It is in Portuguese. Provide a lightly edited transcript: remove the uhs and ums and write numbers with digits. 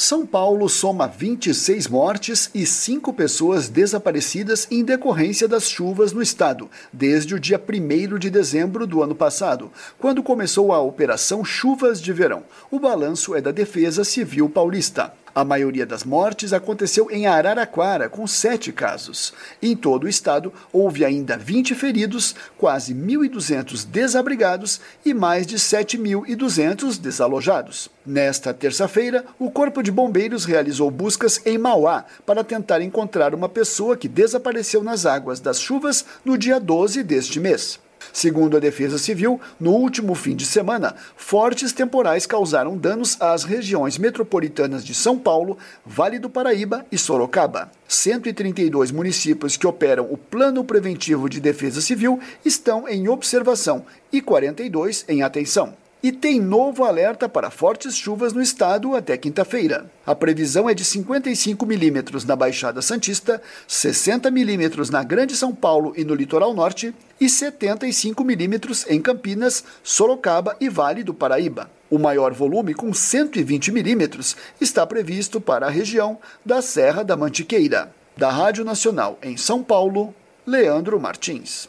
São Paulo soma 26 mortes e 5 pessoas desaparecidas em decorrência das chuvas no estado, desde o dia 1º de dezembro do ano passado, quando começou a Operação Chuvas de Verão. O balanço é da Defesa Civil Paulista. A maioria das mortes aconteceu em Araraquara, com 7 casos. Em todo o estado, houve ainda 20 feridos, quase 1.200 desabrigados e mais de 7.200 desalojados. Nesta terça-feira, o Corpo de Bombeiros realizou buscas em Mauá para tentar encontrar uma pessoa que desapareceu nas águas das chuvas no dia 12 deste mês. Segundo a Defesa Civil, no último fim de semana, fortes temporais causaram danos às regiões metropolitanas de São Paulo, Vale do Paraíba e Sorocaba. 132 municípios que operam o Plano Preventivo de Defesa Civil estão em observação e 42 em atenção. E tem novo alerta para fortes chuvas no estado até quinta-feira. A previsão é de 55 milímetros na Baixada Santista, 60 milímetros na Grande São Paulo e no Litoral Norte e 75 milímetros em Campinas, Sorocaba e Vale do Paraíba. O maior volume, com 120 milímetros, está previsto para a região da Serra da Mantiqueira. Da Rádio Nacional em São Paulo, Leandro Martins.